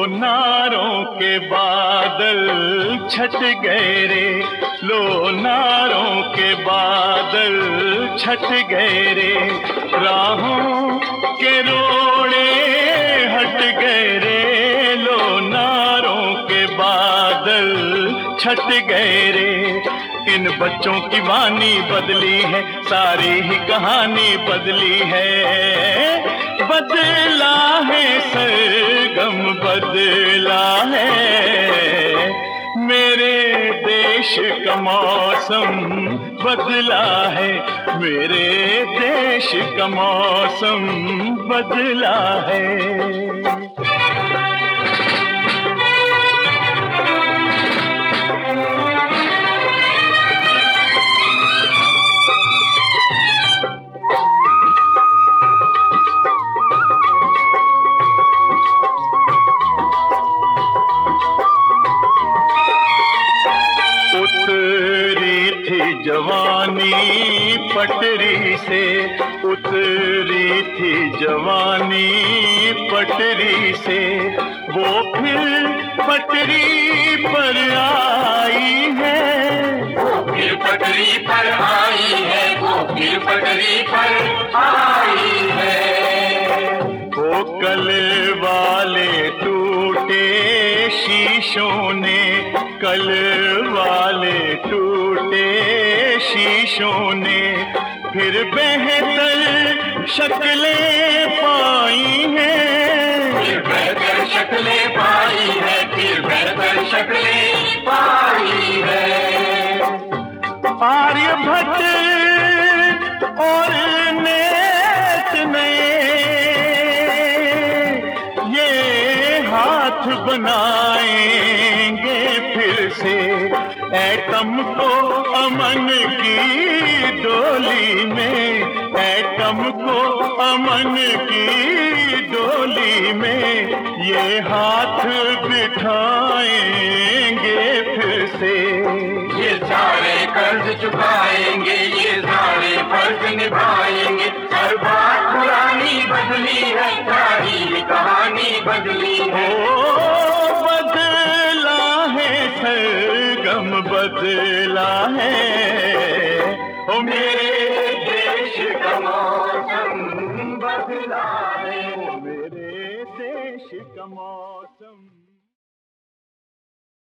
नारों के बादल छट गए रे, लो नारों के बादल छट गए रे, राहों के रोड़े हट गए रे, लो नारों के बादल छट गए रे। इन बच्चों की वाणी बदली है, सारी ही कहानी बदली है, बदला है सरगम बदला है, मेरे देश का मौसम बदला है, मेरे देश का मौसम बदला है। उतरी थी जवानी पटरी से, उतरी थी जवानी पटरी से, वो फिर पटरी पर आई है, वो फिर पटरी पर आई है, वो फिर पटरी पर आई है। वो कल वाले टूटे शीशों ने, कल वाले टूटे शीशों ने फिर बेहतर शक्लें पाई हैं, फिर बेहतर शक्लें पाई है, फिर बेहतर शक्लें पाई है। आर्यभट्ट और नेत ने ये हाथ बनाएंगे फिर से, एटम को अमन की डोली में, एटम को अमन की डोली में, ये हाथ बिठाएंगे फिर से। ये सारे कर्ज चुकाएंगे, ये सारे फर्ज निभाएंगे, हर बात पुरानी बदली है, सारी कहानी बदली है। बदला है सरगम बदला है, ओ मेरे देश का मौसम बदला है, मेरे देश का मौसम